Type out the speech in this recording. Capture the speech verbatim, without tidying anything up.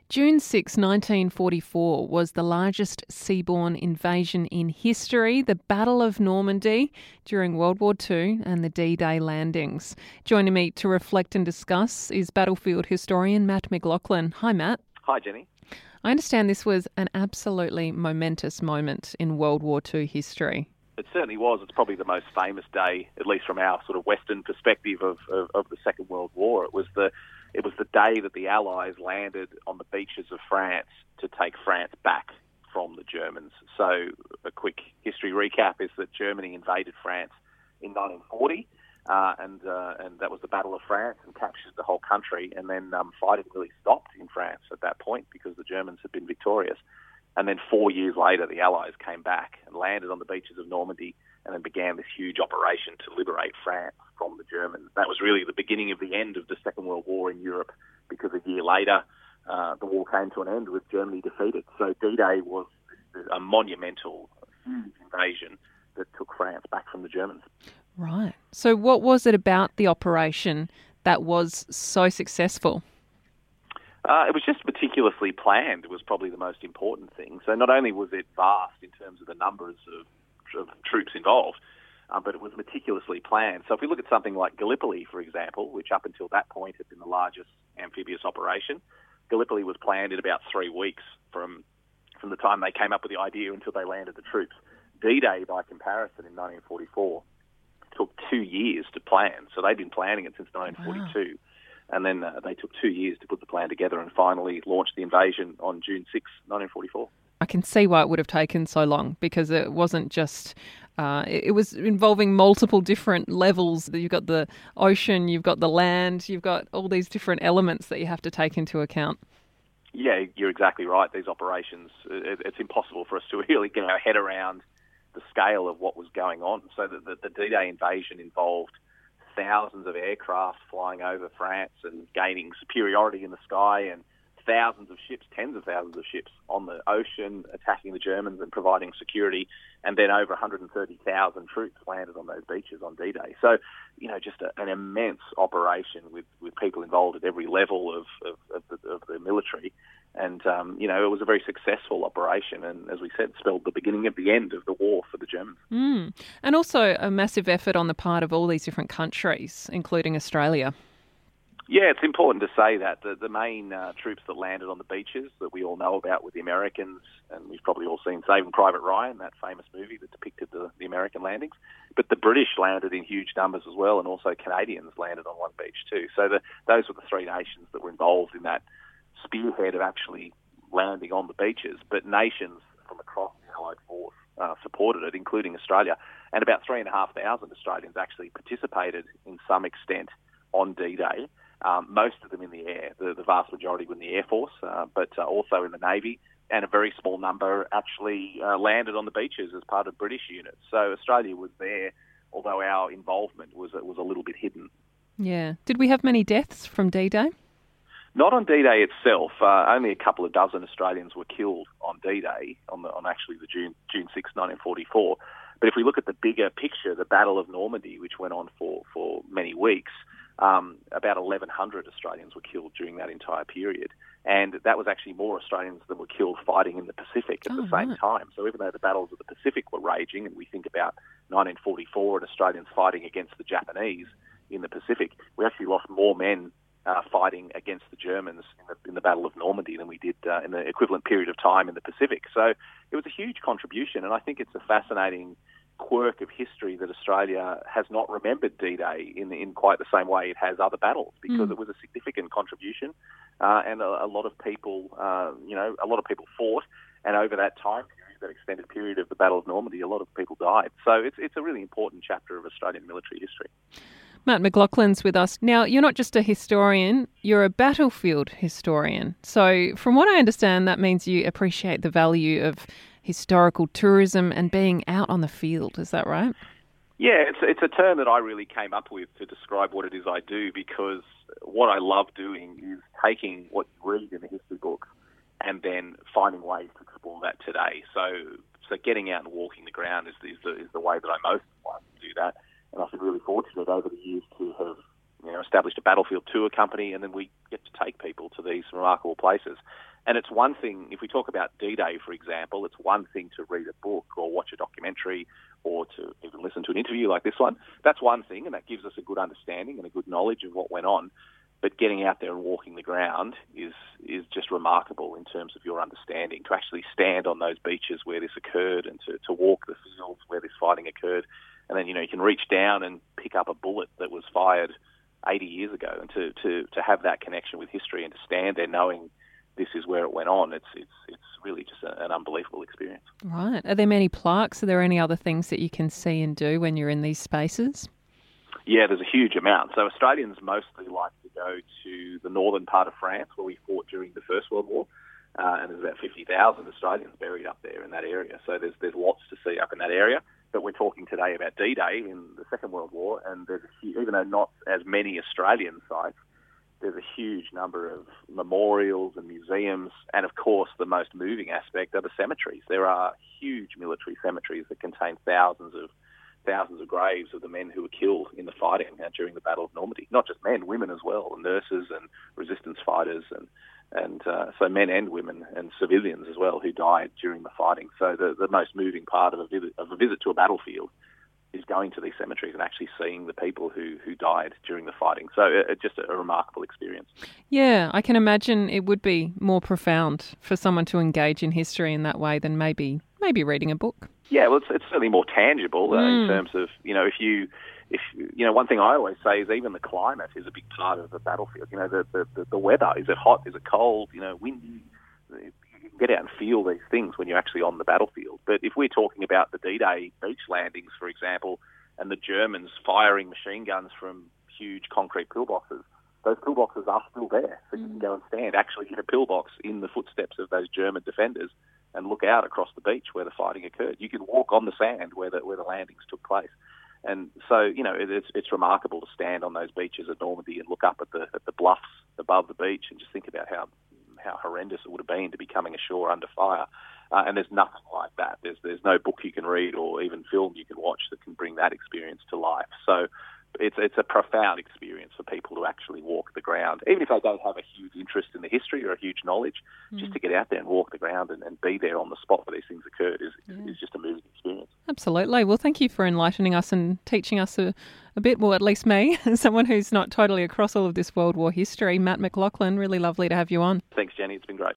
June sixth, nineteen forty-four was the largest seaborne invasion in history, the Battle of Normandy during World War Two and the D-Day landings. Joining me to reflect and discuss is battlefield historian Matt McLaughlin. Hi, Matt. Hi, Jenny. I understand this was an absolutely momentous moment in World War Two history. It certainly was. It's probably the most famous day, at least from our sort of Western perspective of, of, of the Second World War. It was the It was the day that the Allies landed on the beaches of France to take France back from the Germans. So a quick history recap is that Germany invaded France in nineteen forty, uh, and uh, and that was the Battle of France, and captured the whole country. And then um, fighting really stopped in France at that point because the Germans had been victorious. And then four years later, the Allies came back and landed on the beaches of Normandy, and then began this huge operation to liberate France from the Germans. That was really the beginning of the end of the Second World War in Europe, because a year later, uh, the war came to an end with Germany defeated. So D-Day was a monumental, huge invasion that took France back from the Germans. Right. So what was it about the operation that was so successful? Uh, it was just meticulously planned, was probably the most important thing. So not only was it vast in terms of the numbers of of troops involved, uh, but it was meticulously planned. So if we look at something like Gallipoli, for example, which up until that point had been the largest amphibious operation, Gallipoli was planned in about three weeks from from the time they came up with the idea until they landed the troops. D-Day, by comparison, in nineteen forty-four, took two years to plan. So they'd been planning it since nineteen forty-two. Wow. And then uh, they took two years to put the plan together and finally launched the invasion on June sixth, nineteen forty-four. I can see why it would have taken so long, because it wasn't just, uh, it was involving multiple different levels. You've got the ocean, you've got the land, you've got all these different elements that you have to take into account. Yeah, you're exactly right. These operations, it, it's impossible for us to really get our head around the scale of what was going on. So the, the, the D-Day invasion involved thousands of aircraft flying over France and gaining superiority in the sky, and thousands of ships, tens of thousands of ships on the ocean attacking the Germans and providing security, and then over one hundred thirty thousand troops landed on those beaches on D-Day. So, you know, just a, an immense operation with, with people involved at every level of, of, of, the, of the military. And, um, you know, it was a very successful operation, and as we said, spelled the beginning of the end of the war for the Germans. Mm. And also a massive effort on the part of all these different countries, including Australia. Yeah, it's important to say that. The, the main uh, troops that landed on the beaches that we all know about were the Americans, and we've probably all seen Saving Private Ryan, that famous movie that depicted the, the American landings. But the British landed in huge numbers as well, and also Canadians landed on one beach too. So the, those were the three nations that were involved in that spearhead of actually landing on the beaches. But nations from across the Allied force uh, supported it, including Australia. And about three and a half thousand Australians actually participated in some extent on D-Day. Um, most of them in the air. The, the vast majority were in the Air Force, uh, but uh, also in the Navy, and a very small number actually uh, landed on the beaches as part of British units. So Australia was there, although our involvement was was a little bit hidden. Yeah. Did we have many deaths from D-Day? Not on D-Day itself. Uh, only a couple of dozen Australians were killed on D-Day, on, the, on actually the June June sixth, nineteen forty-four. But if we look at the bigger picture, the Battle of Normandy, which went on for, for many weeks, Um, about eleven hundred Australians were killed during that entire period. And that was actually more Australians than were killed fighting in the Pacific at oh, the same right. time. So even though the battles of the Pacific were raging, and we think about nineteen forty-four and Australians fighting against the Japanese in the Pacific, we actually lost more men uh, fighting against the Germans in the, in the Battle of Normandy than we did uh, in the equivalent period of time in the Pacific. So it was a huge contribution, and I think it's a fascinating quirk of history that Australia has not remembered D-Day in in quite the same way it has other battles, because mm. it was a significant contribution, uh, and a, a lot of people, uh, you know, a lot of people fought, and over that time period, that extended period of the Battle of Normandy, a lot of people died. So it's it's a really important chapter of Australian military history. Matt McLaughlin's with us. Now, you're not just a historian, you're a battlefield historian. So from what I understand, that means you appreciate the value of historical tourism and being out on the field. Is that right? Yeah, it's it's a term that I really came up with to describe what it is I do, because what I love doing is taking what you read in the history books and then finding ways to explore that today. So so getting out and walking the ground is, is, the, is the way that I most like to do that. And I've been really fortunate over the years to have you know, established a battlefield tour company, and then we get to take people to these remarkable places. And it's one thing, if we talk about D-Day, for example, it's one thing to read a book or watch a documentary or to even listen to an interview like this one. That's one thing, and that gives us a good understanding and a good knowledge of what went on. But getting out there and walking the ground is is just remarkable in terms of your understanding. To actually stand on those beaches where this occurred and to, to walk the fields where this fighting occurred. And then, you know, you can reach down and pick up a bullet that was fired eighty years ago, and to, to, to have that connection with history and to stand there knowing this is where it went on, it's it's it's really just a, an unbelievable experience. Right. Are there many plaques? Are there any other things that you can see and do when you're in these spaces? Yeah, there's a huge amount. So Australians mostly like to go to the northern part of France where we fought during the First World War, uh, and there's about fifty thousand Australians buried up there in that area. So there's there's lots to see up in that area. But we're talking today about D-Day in the Second World War, and there's a, even though not as many Australian sites, there's a huge number of memorials and museums, and of course the most moving aspect are the cemeteries. There are huge military cemeteries that contain thousands of thousands of graves of the men who were killed in the fighting uh, during the Battle of Normandy. Not just men, women as well, and nurses and resistance fighters, and and uh, so men and women and civilians as well who died during the fighting. So the, the most moving part of a visit, of a visit to a battlefield is going to these cemeteries and actually seeing the people who, who died during the fighting. So it's uh, just a, a remarkable experience. Yeah, I can imagine it would be more profound for someone to engage in history in that way than maybe maybe reading a book. Yeah, well, it's, it's certainly more tangible uh, mm. in terms of, you know, if you, if you know, one thing I always say is even the climate is a big part of the battlefield. You know, the the, the, the weather, is it hot, is it cold, you know, windy? You can get out and feel these things when you're actually on the battlefield. But if we're talking about the D-Day beach landings, for example, and the Germans firing machine guns from huge concrete pillboxes, those pillboxes are still there. So you can go and stand actually in a pillbox in the footsteps of those German defenders and look out across the beach where the fighting occurred. You can walk on the sand where the where the landings took place. And so, you know, it, it's it's remarkable to stand on those beaches at Normandy and look up at the at the bluffs above the beach and just think about how how horrendous it would have been to be coming ashore under fire. Uh, and there's nothing like that. There's there's no book you can read or even film you can watch that can bring that experience to life. So it's it's a profound experience for people to actually walk the ground, even if they don't have a huge interest in the history or a huge knowledge. Mm. Just to get out there and walk the ground and, and be there on the spot where these things occurred is, yeah. is just a moving experience. Absolutely. Well, thank you for enlightening us and teaching us a, a bit, well, at least me, someone who's not totally across all of this World War history. Matt McLaughlin, really lovely to have you on. Thanks, Jenny. It's been great.